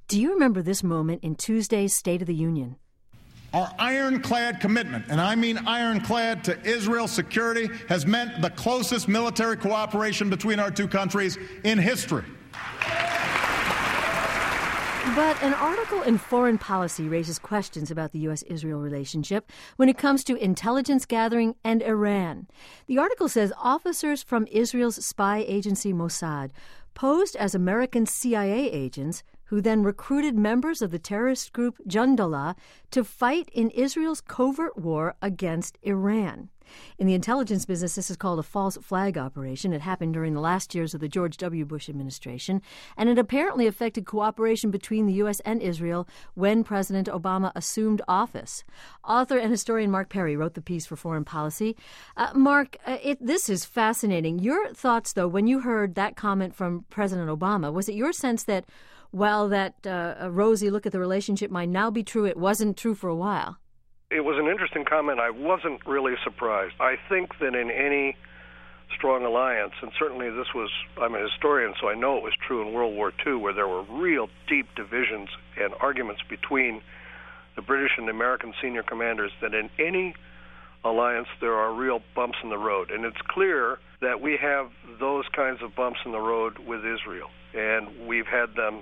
Do you remember this moment in Tuesday's State of the Union? Our ironclad commitment, and I mean ironclad, to Israel's security has meant the closest military cooperation between our two countries in history. But an article in Foreign Policy raises questions about the U.S.-Israel relationship when it comes to intelligence gathering and Iran. The article says officers from Israel's spy agency Mossad posed as American CIA agents who then recruited members of the terrorist group Jundallah to fight in Israel's covert war against Iran. In the intelligence business, this is called a false flag operation. It happened during the last years of the George W. Bush administration, and it apparently affected cooperation between the U.S. and Israel when President Obama assumed office. Author and historian Mark Perry wrote the piece for Foreign Policy. Mark, this is fascinating. Your thoughts, though, when you heard that comment from President Obama, was it your sense that while that rosy look at the relationship might now be true, it wasn't true for a while? It was an interesting comment. I wasn't really surprised. I think that in any strong alliance, and certainly I'm a historian, so I know it was true in World War II, where there were real deep divisions and arguments between the British and the American senior commanders, that in any alliance there are real bumps in the road. And it's clear that we have those kinds of bumps in the road with Israel. And we've had them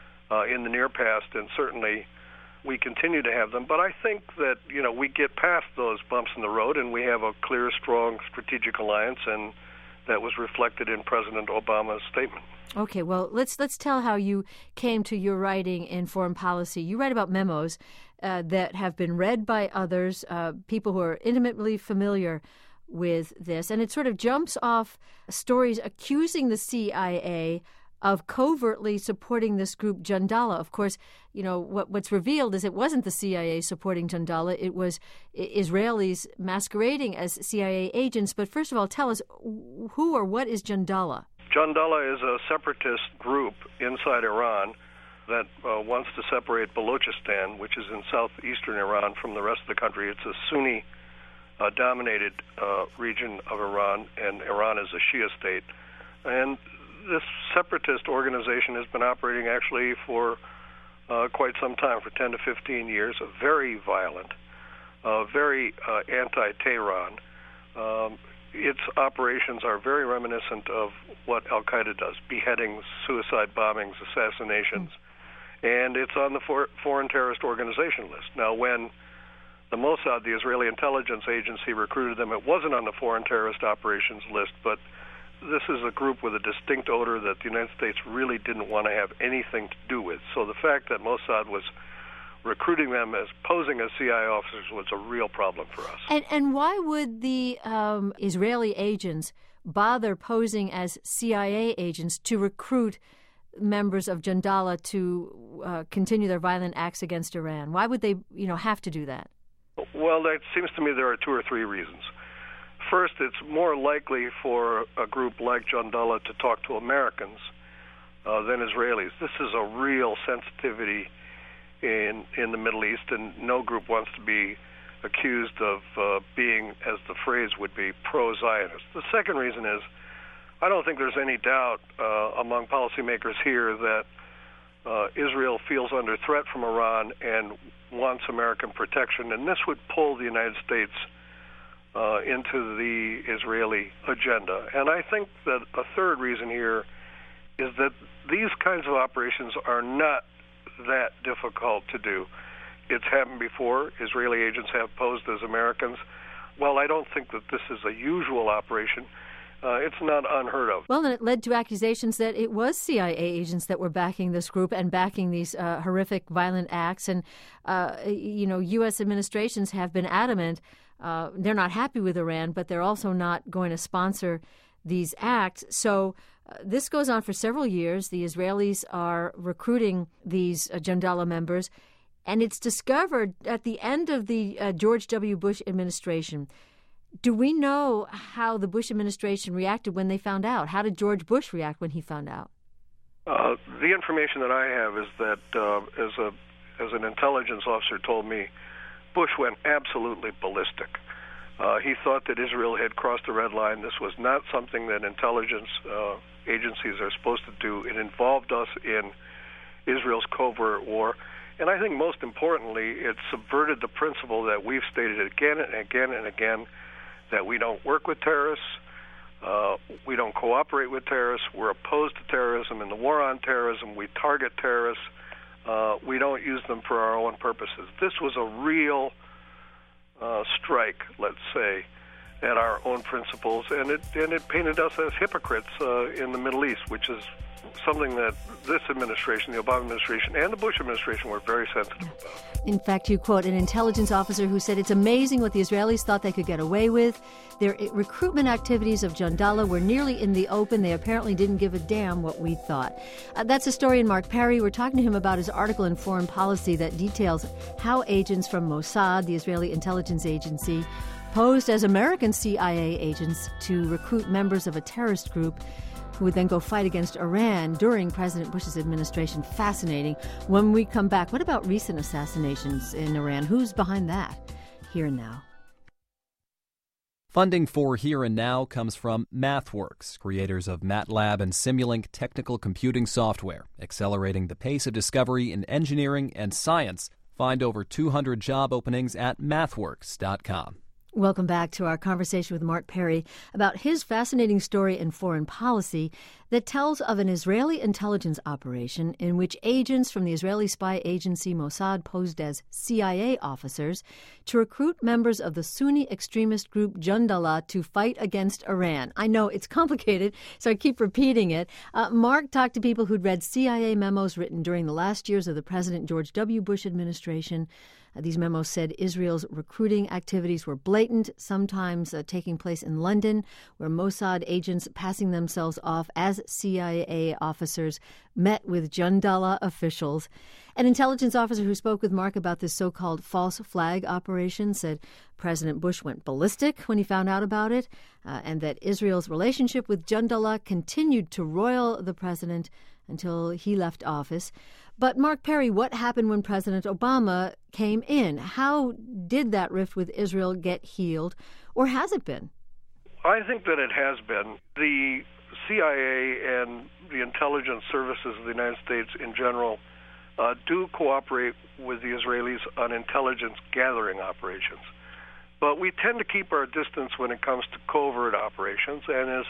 in the near past, and certainly we continue to have them. But I think that, we get past those bumps in the road, and we have a clear, strong strategic alliance, and that was reflected in President Obama's statement. Okay, well, let's tell how you came to your writing in Foreign Policy. You write about memos that have been read by others, people who are intimately familiar with this, and it sort of jumps off stories accusing the CIA of covertly supporting this group Jundallah. Of course, what's revealed is it wasn't the CIA supporting Jundallah. It was Israelis masquerading as CIA agents. But first of all, tell us, who or what is Jundallah? Jundallah is a separatist group inside Iran that wants to separate Balochistan, which is in southeastern Iran, from the rest of the country. It's a Sunni-dominated region of Iran, and Iran is a Shia state. And this separatist organization has been operating actually for quite some time, for 10 to 15 years, very violent, very anti-Tehran. Its operations are very reminiscent of what al-Qaeda does: beheadings, suicide bombings, assassinations. And it's on the foreign terrorist organization list. Now, when the Mossad, the Israeli intelligence agency, recruited them, it wasn't on the foreign terrorist operations list, but this is a group with a distinct odor that the United States really didn't want to have anything to do with. So the fact that Mossad was recruiting them as posing as CIA officers was a real problem for us. And why would the Israeli agents bother posing as CIA agents to recruit members of Jundallah to continue their violent acts against Iran? Why would they, have to do that? Well, it seems to me there are two or three reasons. First, it's more likely for a group like Jundallah to talk to Americans than Israelis. This is a real sensitivity in the Middle East, and no group wants to be accused of being, as the phrase would be, pro-Zionist. The second reason is, I don't think there's any doubt among policymakers here that Israel feels under threat from Iran and wants American protection, and this would pull the United States into the Israeli agenda. And I think that a third reason here is that these kinds of operations are not that difficult to do. It's happened before. Israeli agents have posed as Americans. Well, I don't think that this is a usual operation. It's not unheard of. Well, and it led to accusations that it was CIA agents that were backing this group and backing these horrific, violent acts. And, U.S. administrations have been adamant. They're not happy with Iran, but they're also not going to sponsor these acts. So this goes on for several years. The Israelis are recruiting these Jundallah members, and it's discovered at the end of the George W. Bush administration. Do we know how the Bush administration reacted when they found out? How did George Bush react when he found out? The information that I have is that, as an intelligence officer told me, Bush went absolutely ballistic. He thought that Israel had crossed the red line. This was not something that intelligence agencies are supposed to do. It involved us in Israel's covert war. And I think most importantly, it subverted the principle that we've stated again and again and again, that we don't work with terrorists, we don't cooperate with terrorists, we're opposed to terrorism. In the war on terrorism, we target terrorists, we don't use them for our own purposes. This was a real strike, let's say, at our own principles, and it painted us as hypocrites in the Middle East, which is something that this administration, the Obama administration, and the Bush administration were very sensitive about. In fact, you quote an intelligence officer who said, "It's amazing what the Israelis thought they could get away with. Their recruitment activities of Jandala were nearly in the open. They apparently didn't give a damn what we thought." That's historian Mark Perry. We're talking to him about his article in Foreign Policy that details how agents from Mossad, the Israeli intelligence agency, posed as American CIA agents to recruit members of a terrorist group who would then go fight against Iran during President Bush's administration. Fascinating. When we come back, what about recent assassinations in Iran? Who's behind that? Here and Now. Funding for Here and Now comes from MathWorks, creators of MATLAB and Simulink technical computing software, accelerating the pace of discovery in engineering and science. Find over 200 job openings at mathworks.com. Welcome back to our conversation with Mark Perry about his fascinating story in Foreign Policy that tells of an Israeli intelligence operation in which agents from the Israeli spy agency Mossad posed as CIA officers to recruit members of the Sunni extremist group Jandala to fight against Iran. I know it's complicated, so I keep repeating it. Mark talked to people who'd read CIA memos written during the last years of the President George W. Bush administration. These memos said Israel's recruiting activities were blatant, sometimes taking place in London, where Mossad agents passing themselves off as CIA officers met with Jandala officials. An intelligence officer who spoke with Mark about this so-called false flag operation said President Bush went ballistic when he found out about it, and that Israel's relationship with Jandala continued to roil the president until he left office. But Mark Perry, what happened when President Obama came in? How did that rift with Israel get healed, or has it been? I think that it has been. The CIA and the intelligence services of the United States in general do cooperate with the Israelis on intelligence gathering operations. But we tend to keep our distance when it comes to covert operations, and as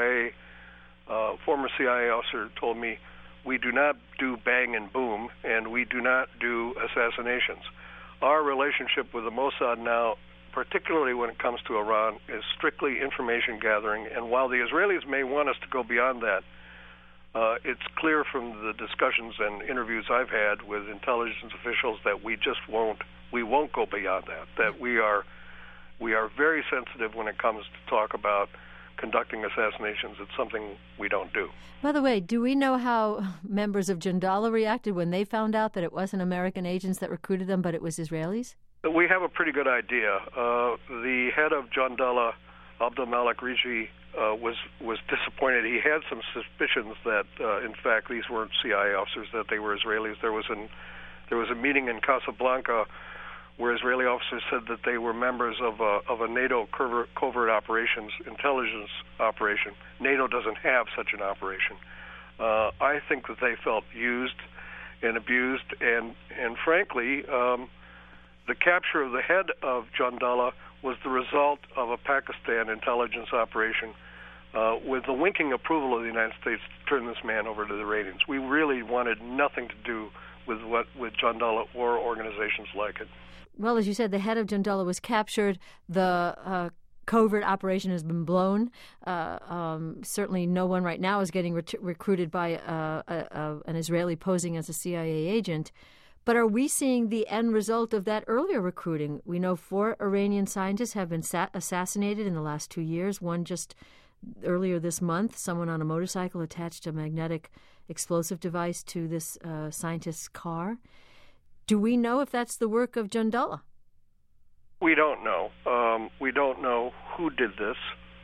a former CIA officer told me, we do not do bang and boom, and we do not do assassinations. Our relationship with the Mossad now, particularly when it comes to Iran, is strictly information gathering. And while the Israelis may want us to go beyond that, it's clear from the discussions and interviews I've had with intelligence officials that we won't go beyond that. That we are very sensitive when it comes to talk about conducting assassinations. It's something we don't do. By the way, do we know how members of Jandala reacted when they found out that it wasn't American agents that recruited them, but it was Israelis? We have a pretty good idea. The head of Jandala, Abdul Malik Riji, was disappointed. He had some suspicions that, in fact, these weren't CIA officers, that they were Israelis. There was a meeting in Casablanca where Israeli officers said that they were members of a NATO covert operations intelligence operation. NATO doesn't have such an operation. I think that they felt used and abused, and frankly, the capture of the head of Jandala was the result of a Pakistan intelligence operation with the winking approval of the United States to turn this man over to the Iranians. We really wanted nothing to do with Jandala or organizations like it. Well, as you said, the head of Jandala was captured. The covert operation has been blown. Certainly no one right now is getting recruited by an Israeli posing as a CIA agent. But are we seeing the end result of that earlier recruiting? We know 4 Iranian scientists have been assassinated in the last 2 years. One just earlier this month, someone on a motorcycle attached a magnetic explosive device to this scientist's car. Do we know if that's the work of Jandala? We don't know. We don't know who did this,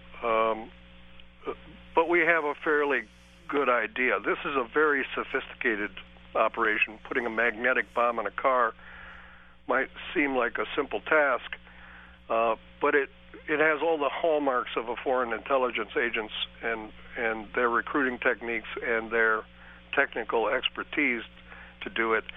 but we have a fairly good idea. This is a very sophisticated operation. Putting a magnetic bomb in a car might seem like a simple task, but it has all the hallmarks of a foreign intelligence agents and their recruiting techniques and their technical expertise to do it.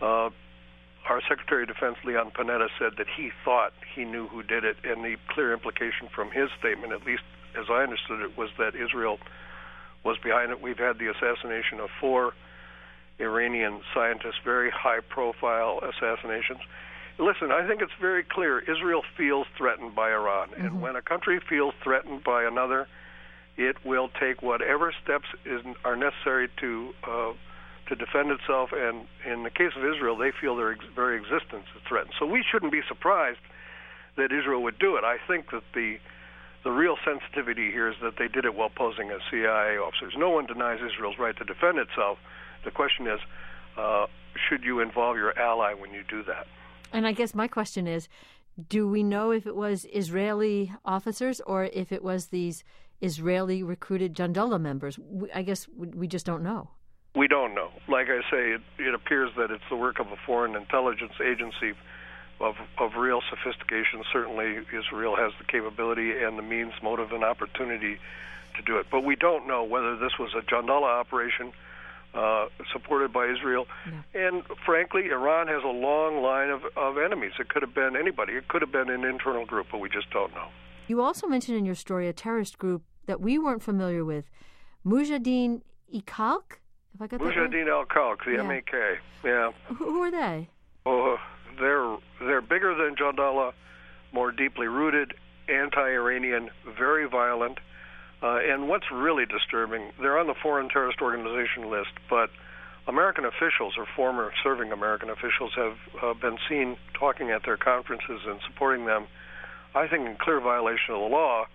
Our Secretary of Defense, Leon Panetta, said that he thought he knew who did it, and the clear implication from his statement, at least as I understood it, was that Israel was behind it. We've had the assassination of 4 Iranian scientists, very high-profile assassinations. Listen, I think it's very clear Israel feels threatened by Iran, and when a country feels threatened by another, it will take whatever steps are necessary to defend itself. And in the case of Israel, they feel their very existence is threatened. So we shouldn't be surprised that Israel would do it. I think that the real sensitivity here is that they did it while posing as CIA officers. No one denies Israel's right to defend itself. The question is, should you involve your ally when you do that? And I guess my question is, do we know if it was Israeli officers or if it was these Israeli recruited Jandala members? I guess we just don't know. We don't know. Like I say, it appears that it's the work of a foreign intelligence agency of real sophistication. Certainly Israel has the capability and the means, motive, and opportunity to do it. But we don't know whether this was a Jandala operation supported by Israel. No. And frankly, Iran has a long line of enemies. It could have been anybody. It could have been an internal group, but we just don't know. You also mentioned in your story a terrorist group that we weren't familiar with, Mujahideen Khalq? If I got that right? Mujahideen al-Khalq, the MAK. Yeah. Who are they? Oh, they're bigger than Jandala, more deeply rooted, anti-Iranian, very violent. And what's really disturbing, they're on the foreign terrorist organization list, but American officials or former serving American officials have been seen talking at their conferences and supporting them, I think in clear violation of the law.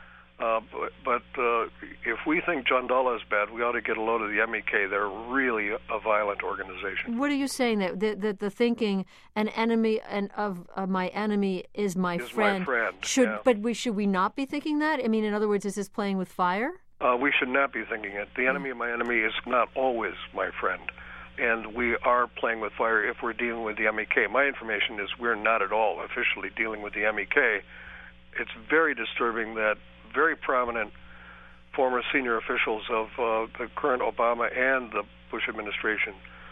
But if we think Jandala is bad, we ought to get a load of the MEK. They're really a violent organization. What are you saying, that the thinking an enemy and of my enemy is my friend? Should we not be thinking that? I mean, in other words, is this playing with fire? We should not be thinking it. The enemy of my enemy is not always my friend. And we are playing with fire if we're dealing with the MEK. My information is we're not at all officially dealing with the MEK. It's very disturbing that very prominent former senior officials of the current Obama and the Bush administration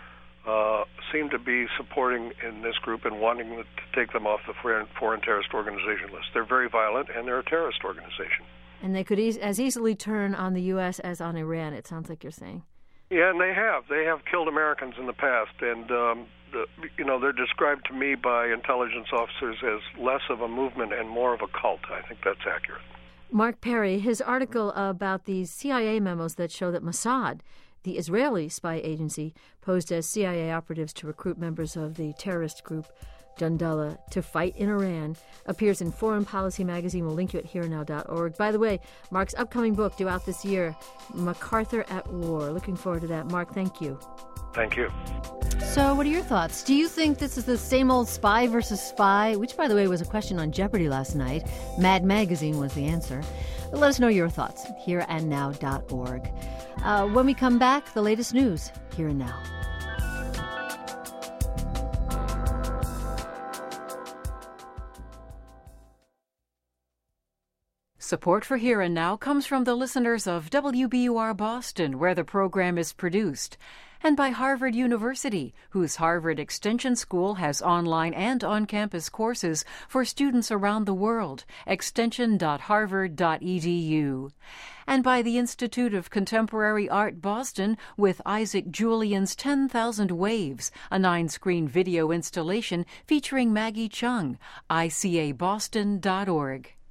seem to be supporting in this group and wanting to take them off the foreign terrorist organization list. They're very violent, and they're a terrorist organization. And they could as easily turn on the U.S. as on Iran, it sounds like you're saying. Yeah, and they have. They have killed Americans in the past, and they're described to me by intelligence officers as less of a movement and more of a cult. I think that's accurate. Mark Perry, his article about these CIA memos that show that Mossad, the Israeli spy agency, posed as CIA operatives to recruit members of the terrorist group Jandala to fight in Iran, appears in Foreign Policy magazine. We'll link you at herenow.org. By the way, Mark's upcoming book due out this year, MacArthur at War. Looking forward to that. Mark, thank you. Thank you. So what are your thoughts? Do you think this is the same old spy versus spy, which, by the way, was a question on Jeopardy last night? Mad Magazine was the answer. Let us know your thoughts. Hereandnow.org. When we come back, the latest news. Here and Now. Support for Here and Now comes from the listeners of WBUR Boston, where the program is produced, and by Harvard University, whose Harvard Extension School has online and on-campus courses for students around the world, extension.harvard.edu. And by the Institute of Contemporary Art Boston with Isaac Julian's 10,000 Waves, a 9-screen video installation featuring Maggie Chung, icaboston.org.